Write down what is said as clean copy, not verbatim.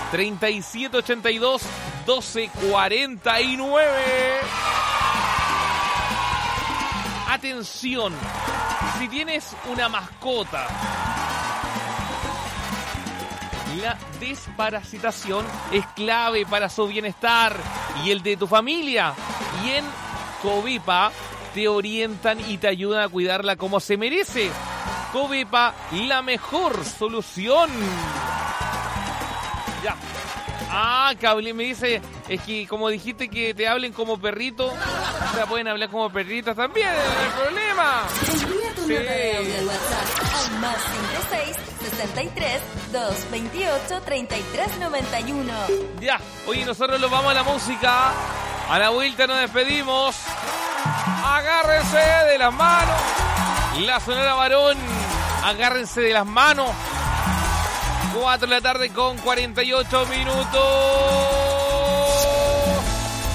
3782-1249. Atención, si tienes una mascota, la desparasitación es clave para su bienestar y el de tu familia. Y en Covepa te orientan y te ayudan a cuidarla como se merece. Covepa, la mejor solución. Ya. Cable me dice, es que como dijiste que te hablen como perrito, o sea, pueden hablar como perritas también, no hay problema. Envía tu nota de audio al WhatsApp al más 56-63-228-3391. Ya, oye, nosotros nos vamos a la música. A la vuelta nos despedimos. Agárrense de las manos. La Sonora Varón, agárrense de las manos. 4 de la tarde con 48 minutos.